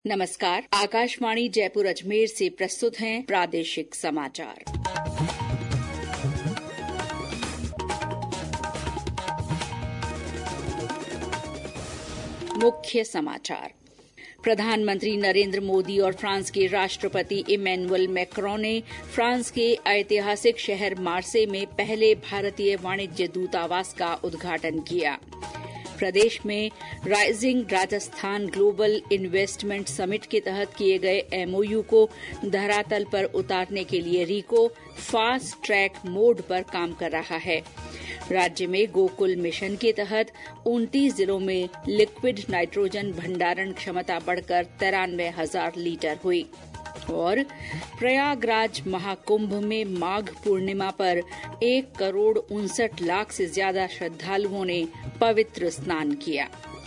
नमस्कार। आकाशवाणी जयपुर अजमेर से प्रस्तुत हैं प्रादेशिक समाचार। मुख्य समाचार। प्रधानमंत्री नरेंद्र मोदी और फ्रांस के राष्ट्रपति इमैनुअल मैक्रों ने फ्रांस के ऐतिहासिक शहर मार्से में पहले भारतीय वाणिज्य दूतावास का उद्घाटन किया। प्रदेश में rising Rajasthan global investment summit के तहत किए गए एमओयू को धरातल पर उतारने के लिए रीको फास्ट ट्रैक मोड पर काम कर रहा है। राज्य में गोकुल मिशन के तहत 29 जिलों में लिक्विड नाइट्रोजन भंडारण क्षमता बढ़कर 93,000 लीटर हुई। और प्रयागराज महाकुंभ में माघ पूर्णिमा पर 1,59,00,000 से ज्यादा श्रद्धालुओं ने पवित्र स्नान किया।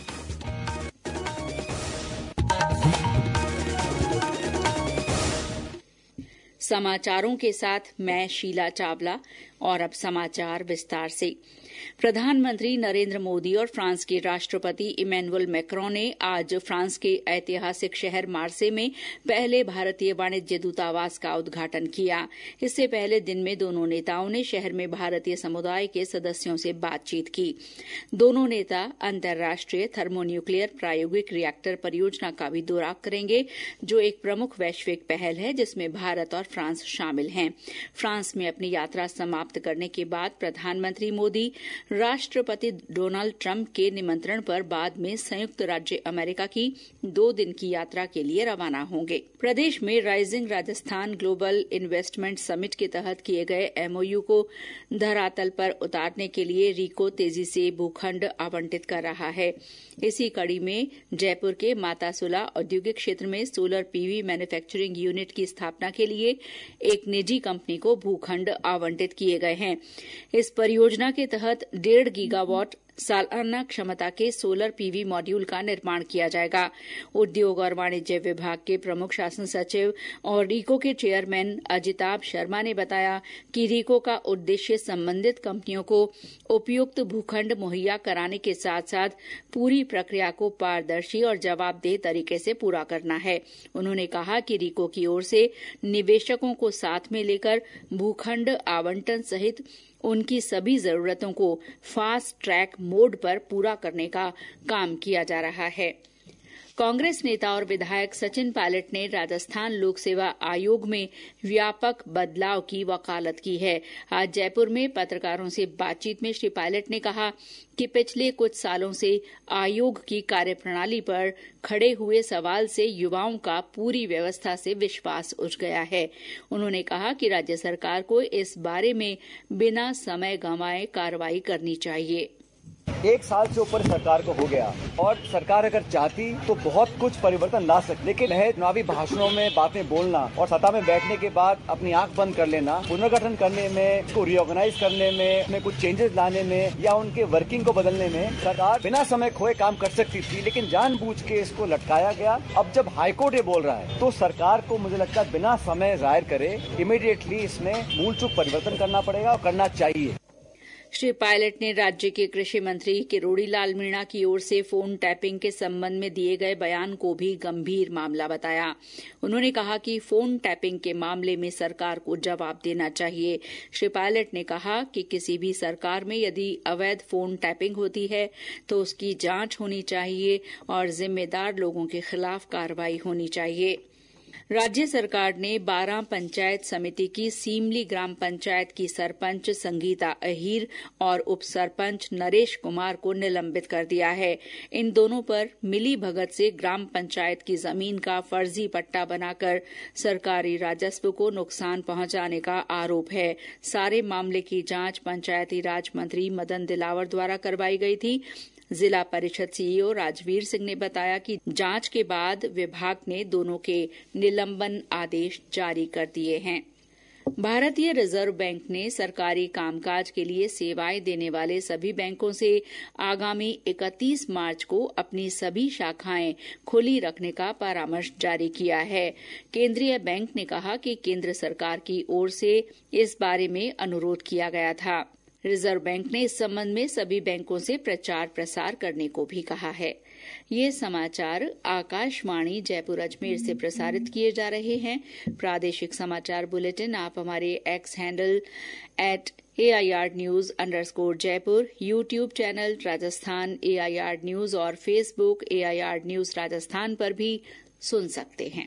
समाचारों के साथ मैं शीला चावला और अब समाचार विस्तार से। प्रधानमंत्री नरेंद्र मोदी और फ्रांस के राष्ट्रपति इमैनुअल मैक्रों ने आज फ्रांस के ऐतिहासिक शहर मार्से में पहले भारतीय वाणिज्य दूतावास का उद्घाटन किया। इससे पहले दिन में दोनों नेताओं ने शहर में भारतीय समुदाय के सदस्यों से बातचीत की। दोनों नेता अंतर्राष्ट्रीय थर्मोन्यूक्लियर प्रायोगिक रिएक्टर परियोजना का भी दौरा करेंगे, जो एक प्रमुख वैश्विक पहल है जिसमें भारत और फ्रांस शामिल हैं। फ्रांस में अपनी यात्रा समाप्त करने के बाद प्रधानमंत्री मोदी राष्ट्रपति डोनाल्ड ट्रंप के निमंत्रण पर बाद में संयुक्त राज्य अमेरिका की 2 दिन की यात्रा के लिए रवाना होंगे। प्रदेश में rising Rajasthan global investment summit के तहत किए गए एमओयू को धरातल पर उतारने के लिए रीको तेजी से भूखंड आवंटित कर रहा है। इसी कड़ी में जयपुर के मातासुला औद्योगिक क्षेत्र में सोलर पीवी मैन्युफैक्चरिंग यूनिट की स्थापना के लिए एक निजी कंपनी को भूखंड आवंटित किए गए हैं। इस परियोजना के तहत 1.5 गीगावाट सालाना क्षमता के सोलर पीवी मॉड्यूल का निर्माण किया जाएगा। उद्योग और वाणिज्य विभाग के प्रमुख शासन सचिव और रीको के चेयरमैन अजिताभ शर्मा ने बताया कि रीको का उद्देश्य संबंधित कंपनियों को उपयुक्त भूखंड मुहैया कराने के साथ साथ पूरी प्रक्रिया को पारदर्शी और जवाबदेह तरीके से पूरा करना है। उन्होंने कहा कि रीको की ओर से निवेशकों को साथ में लेकर भूखंड आवंटन सहित उनकी सभी जरूरतों को फास्ट ट्रैक मोड पर पूरा करने का काम किया जा रहा है। कांग्रेस नेता और विधायक सचिन पायलट ने राजस्थान लोक सेवा आयोग में व्यापक बदलाव की वकालत की है। आज जयपुर में पत्रकारों से बातचीत में श्री पायलट ने कहा कि पिछले कुछ सालों से आयोग की कार्यप्रणाली पर खड़े हुए सवाल से युवाओं का पूरी व्यवस्था से विश्वास उठ गया है। उन्होंने कहा कि राज्य सरकार को इस बारे में बिना समय गंवाए कार्रवाई करनी चाहिए। 1 साल से ऊपर सरकार को हो गया और सरकार अगर चाहती तो बहुत कुछ परिवर्तन ला सकती, लेकिन चुनावी भाषणों में बातें बोलना और सत्ता में बैठने के बाद अपनी आंख बंद कर लेना, पुनर्गठन करने में, उसको रीऑर्गेनाइज करने में कुछ चेंजेस लाने में या उनके वर्किंग को बदलने में सरकार बिना समय खोए काम कर सकती थी, लेकिन जानबूझ के इसको लटकाया गया। अब जब हाईकोर्ट ये बोल रहा है तो सरकार को मुझे लगता है बिना समय जाहिर करे इमीडिएटली इसमें मूल चूक परिवर्तन करना पड़ेगा और करना चाहिए। श्री पायलट ने राज्य के कृषि मंत्री किरोड़ी लाल मीणा की ओर से फोन टैपिंग के संबंध में दिए गए बयान को भी गंभीर मामला बताया। उन्होंने कहा कि फोन टैपिंग के मामले में सरकार को जवाब देना चाहिए। श्री पायलट ने कहा कि किसी भी सरकार में यदि अवैध फोन टैपिंग होती है तो उसकी जांच होनी चाहिए और जिम्मेदार लोगों के खिलाफ कार्रवाई होनी चाहिए। राज्य सरकार ने 12 पंचायत समिति की सीमली ग्राम पंचायत की सरपंच संगीता अहीर और उप सरपंच नरेश कुमार को निलंबित कर दिया है। इन दोनों पर मिली भगत से ग्राम पंचायत की जमीन का फर्जी पट्टा बनाकर सरकारी राजस्व को नुकसान पहुंचाने का आरोप है। सारे मामले की जांच पंचायती राज मंत्री मदन दिलावर द्वारा करवाई गई थी। जिला परिषद सीईओ राजवीर सिंह ने बताया कि जांच के बाद विभाग ने दोनों के निलंबन आदेश जारी कर दिए हैं। भारतीय रिजर्व बैंक ने सरकारी कामकाज के लिए सेवाएं देने वाले सभी बैंकों से आगामी 31 मार्च को अपनी सभी शाखाएं खुली रखने का परामर्श जारी किया है। केंद्रीय बैंक ने कहा कि केंद्र सरकार की ओर से इस बारे में अनुरोध किया गया था। रिजर्व बैंक ने इस संबंध में सभी बैंकों से प्रचार प्रसार करने को भी कहा है। ये समाचार आकाशवाणी जयपुर अजमेर से प्रसारित किए जा रहे हैं। प्रादेशिक समाचार बुलेटिन आप हमारे X handle @AIR News_Jaipur, YouTube channel Rajasthan AIR News और फेसबुक AIR News राजस्थान पर भी सुन सकते हैं।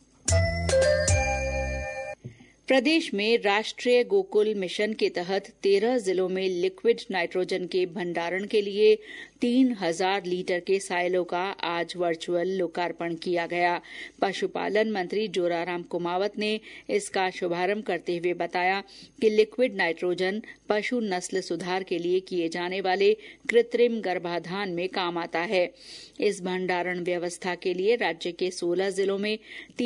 प्रदेश में राष्ट्रीय गोकुल मिशन के तहत 13 जिलों में लिक्विड नाइट्रोजन के भंडारण के लिए 3000 लीटर के साइलो का आज वर्चुअल लोकार्पण किया गया। पशुपालन मंत्री जोराराम कुमावत ने इसका शुभारंभ करते हुए बताया कि लिक्विड नाइट्रोजन पशु नस्ल सुधार के लिए किए जाने वाले कृत्रिम गर्भाधान में काम आता है। इस भंडारण व्यवस्था के लिए राज्य के 16 जिलों में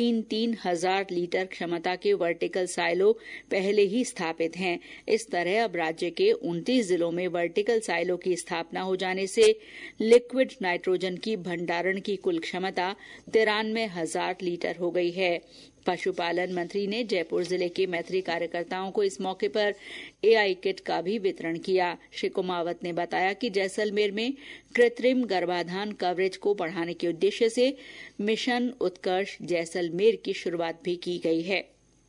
3000 लीटर क्षमता के वर्टिकल साइलो पहले ही स्थापित हैं। इस तरह अब राज्य के 29 जिलों में वर्टिकल साइलो की स्थापना हो जाने से लिक्विड नाइट्रोजन की भंडारण की कुल क्षमता 93,000 लीटर हो गई है। पशुपालन मंत्री ने जयपुर जिले के मैत्री कार्यकर्ताओं को इस मौके पर AI किट का भी वितरण किया। श्री कुमावत ने बताया कि जैसलमेर में कृत्रिम गर्भाधान कवरेज को बढ़ाने के उद्देश्य से मिशन उत्कर्ष जैसलमेर की शुरुआत भी की गई है।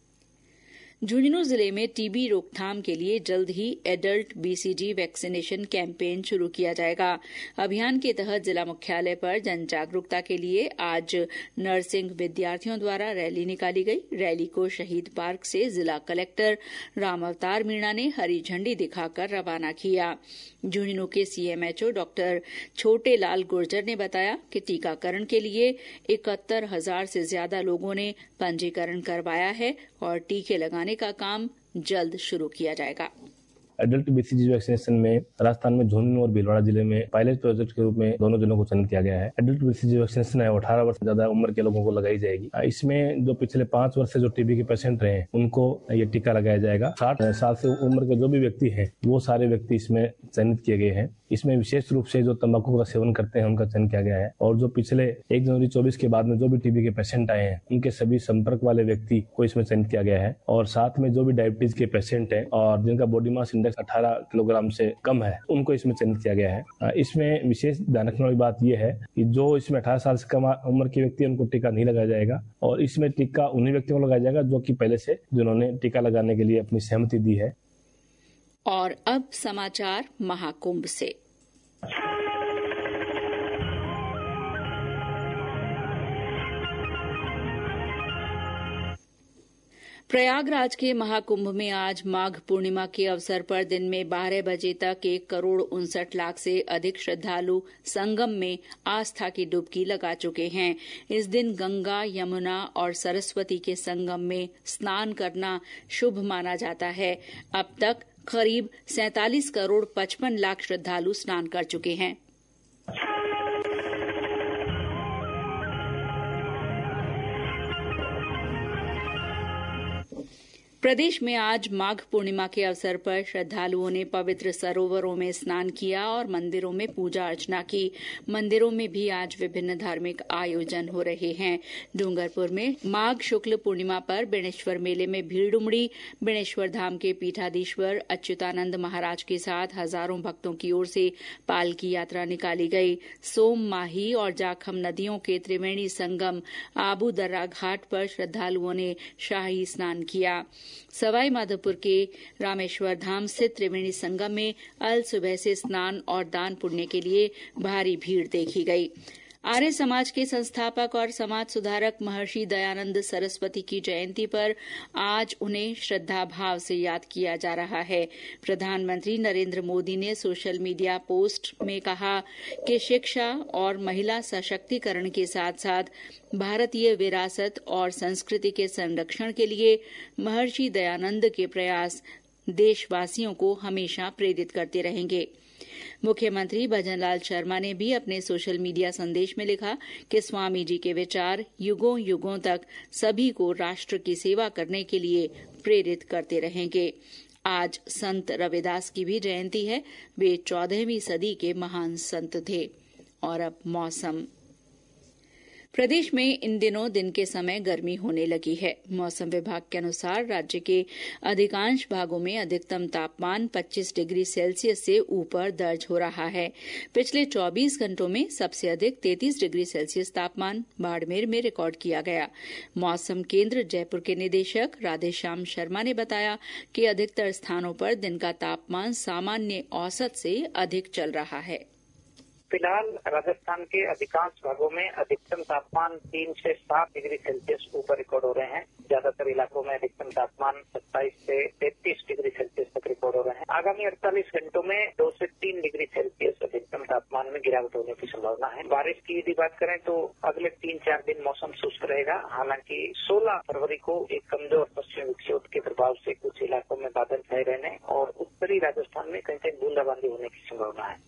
झुंझुनू जिले में टीबी रोकथाम के लिए जल्द ही एडल्ट BCG वैक्सीनेशन कैंपेन शुरू किया जाएगा। अभियान के तहत जिला मुख्यालय पर जन जागरूकता के लिए आज नर्सिंग विद्यार्थियों द्वारा रैली निकाली गई। रैली को शहीद पार्क से जिला कलेक्टर राम अवतार मीणा ने हरी झंडी दिखाकर रवाना किया। झुंझुनू के CMHO डॉक्टर छोटे लाल गुर्जर ने बताया कि टीकाकरण के लिए 71,000 से ज्यादा लोगों ने पंजीकरण करवाया है और टीके लगाने का काम जल्द शुरू किया जाएगा। एडल्ट BCG वैक्सीनेशन में राजस्थान में झुंझुनू और भीलवाड़ा जिले में पायलट प्रोजेक्ट के रूप में दोनों जिलों को चयनित किया गया है। एडल्ट BCG वैक्सीनेशन 18 वर्ष से ज्यादा उम्र के लोगों को लगाई जाएगी। इसमें जो पिछले 5 वर्ष से जो टीबी के पेशेंट रहे उनको ये टीका लगाया जाएगा। 60 साल से उम्र के जो भी व्यक्ति हैं वो सारे व्यक्ति इसमें चयनित किए गए हैं। इसमें विशेष रूप से जो तंबाकू का सेवन करते हैं उनका चयन किया गया है और जो पिछले 1 जनवरी 24 के बाद में जो भी टीबी के पेशेंट आए हैं उनके सभी संपर्क वाले व्यक्ति को इसमें चयनित किया गया है और साथ में जो भी डायबिटीज के पेशेंट हैं और जिनका बॉडी मास इंडेक्स 18 किलोग्राम से कम है उनको इसमें चयनित किया गया है। इसमें विशेष ध्यान रखने वाली बात यह है कि जो इसमें 18 साल से कम उम्र के व्यक्ति उनको टीका नहीं लगाया जाएगा और इसमें टीका उन्हीं व्यक्तियों को लगाया जाएगा जो कि पहले से जिन्होंने टीका लगाने के लिए अपनी सहमति दी है। और अब समाचार महाकुंभ से। प्रयागराज के महाकुंभ में आज माघ पूर्णिमा के अवसर पर दिन में 12 बजे तक 1,59,00,000 से अधिक श्रद्धालु संगम में आस्था की डुबकी लगा चुके हैं। इस दिन गंगा, यमुना और सरस्वती के संगम में स्नान करना शुभ माना जाता है। अब तक करीब 47,55,00,000 श्रद्धालु स्नान कर चुके हैं। प्रदेश में आज माघ पूर्णिमा के अवसर पर श्रद्धालुओं ने पवित्र सरोवरों में स्नान किया और मंदिरों में पूजा अर्चना की। मंदिरों में भी आज विभिन्न धार्मिक आयोजन हो रहे हैं। डूंगरपुर में माघ शुक्ल पूर्णिमा पर बेणेश्वर मेले में भीड़ उमड़ी। बेणेश्वर धाम के पीठाधीश्वर अच्युतानंद महाराज के साथ हजारों भक्तों की ओर से पालकी यात्रा निकाली गई। सोम, माही और जाखम नदियों के त्रिवेणी संगम आबू दर्रा घाट पर श्रद्धालुओं ने शाही स्नान किया। सवाई माधोपुर के रामेश्वर धाम स्थित त्रिवेणी संगम में अल सुबह से स्नान और दान पुण्य के लिए भारी भीड़ देखी गई। आर्य समाज के संस्थापक और समाज सुधारक महर्षि दयानंद सरस्वती की जयंती पर आज उन्हें श्रद्धा भाव से याद किया जा रहा है। प्रधानमंत्री नरेंद्र मोदी ने सोशल मीडिया पोस्ट में कहा कि शिक्षा और महिला सशक्तिकरण के साथ साथ भारतीय विरासत और संस्कृति के संरक्षण के लिए महर्षि दयानंद के प्रयास देशवासियों को हमेशा प्रेरित करते रहेंगे। मुख्यमंत्री भजनलाल शर्मा ने भी अपने सोशल मीडिया संदेश में लिखा कि स्वामी जी के विचार युगों युगों तक सभी को राष्ट्र की सेवा करने के लिए प्रेरित करते रहेंगे। आज संत रविदास की भी जयंती है। वे 14वीं सदी के महान संत थे। और अब मौसम। प्रदेश में इन दिनों दिन के समय गर्मी होने लगी है। मौसम विभाग के अनुसार राज्य के अधिकांश भागों में अधिकतम तापमान 25 डिग्री सेल्सियस से ऊपर दर्ज हो रहा है। पिछले 24 घंटों में सबसे अधिक 33 डिग्री सेल्सियस तापमान बाड़मेर में रिकॉर्ड किया गया। मौसम केंद्र जयपुर के निदेशक राधेश्याम शर्मा ने बताया कि अधिकतर स्थानों पर दिन का तापमान सामान्य औसत से अधिक चल रहा है। फिलहाल राजस्थान के अधिकांश भागों में अधिकतम तापमान 3 से 7 डिग्री सेल्सियस ऊपर रिकॉर्ड हो रहे हैं। ज्यादातर इलाकों में अधिकतम तापमान 27 से 33 डिग्री सेल्सियस तक रिकॉर्ड हो रहे हैं। आगामी 48 घंटों में 2 से 3 डिग्री सेल्सियस अधिकतम तापमान में गिरावट होने की संभावना है। बारिश की यदि बात करें तो अगले 3-4 दिन मौसम शुष्क रहेगा। हालांकि 16 फरवरी को एक कमजोर पश्चिमी विक्षोभ के प्रभाव से कुछ इलाकों में बादल छाए रहने और उत्तरी राजस्थान में कहीं कहीं बूंदाबांदी होने की संभावना है।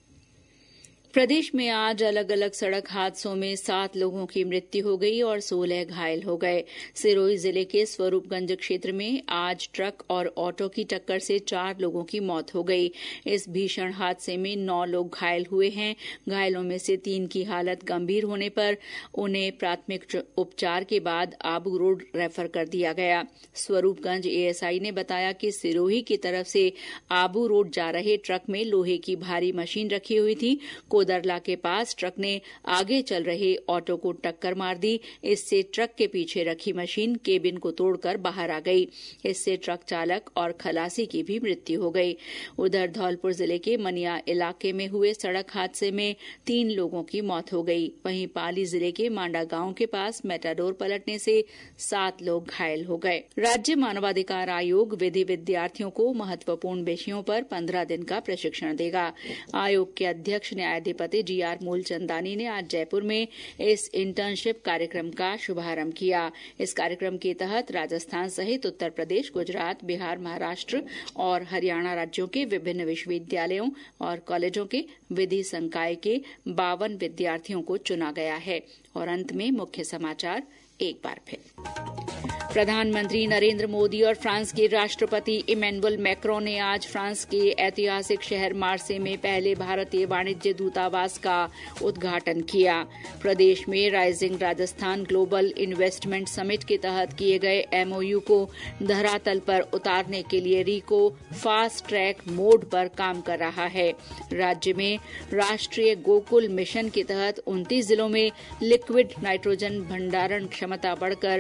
प्रदेश में आज अलग अलग सड़क हादसों में 7 लोगों की मृत्यु हो गई और 16 घायल हो गए। सिरोही जिले के स्वरूपगंज क्षेत्र में आज ट्रक और ऑटो की टक्कर से 4 लोगों की मौत हो गई। इस भीषण हादसे में 9 लोग घायल हुए हैं। घायलों में से 3 की हालत गंभीर होने पर उन्हें प्राथमिक उपचार के बाद आबू रोड रेफर कर दिया गया। स्वरूपगंज एएसआई ने बताया कि सिरोही की तरफ से आबू रोड जा रहे ट्रक में लोहे की भारी मशीन रखी हुई थी। दरला के पास ट्रक ने आगे चल रहे ऑटो को टक्कर मार दी। इससे ट्रक के पीछे रखी मशीन केबिन को तोड़कर बाहर आ गई। इससे ट्रक चालक और खलासी की भी मृत्यु हो गई। उधर धौलपुर जिले के मनिया इलाके में हुए सड़क हादसे में 3 लोगों की मौत हो गई। वहीं पाली जिले के मांडा गांव के पास मेटाडोर पलटने से 7 लोग घायल हो गए। राज्य मानवाधिकार आयोग विधि विद्यार्थियों को महत्वपूर्ण विषयों पर 15 दिन का प्रशिक्षण देगा। आयोग के अध्यक्ष न्यायाधीश जीआर मूलचंदानी ने आज जयपुर में इस इंटर्नशिप कार्यक्रम का शुभारंभ किया। इस कार्यक्रम के तहत राजस्थान सहित उत्तर प्रदेश, गुजरात, बिहार, महाराष्ट्र और हरियाणा राज्यों के विभिन्न विश्वविद्यालयों और कॉलेजों के विधि संकाय के 52 विद्यार्थियों को चुना गया है। और अंत में मुख्य समाचार एक बार फिर। प्रधानमंत्री नरेंद्र मोदी और फ्रांस के राष्ट्रपति इमैनुअल मैक्रों ने आज फ्रांस के ऐतिहासिक शहर मार्से में पहले भारतीय वाणिज्य दूतावास का उद्घाटन किया। प्रदेश में rising Rajasthan global investment summit के तहत किए गए एमओयू को धरातल पर उतारने के लिए रीको फास्ट ट्रैक मोड पर काम कर रहा है। राज्य में राष्ट्रीय गोकुल मिशन के तहत 29 जिलों में लिक्विड नाइट्रोजन भंडारण क्षमता बढ़कर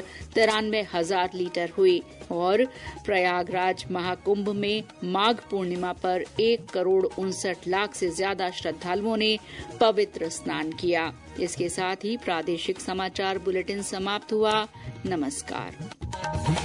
93,000 लीटर हुई। और प्रयागराज महाकुंभ में माघ पूर्णिमा पर 1,59,00,000 से ज्यादा श्रद्धालुओं ने पवित्र स्नान किया। इसके साथ ही प्रादेशिक समाचार बुलेटिन समाप्त हुआ। नमस्कार।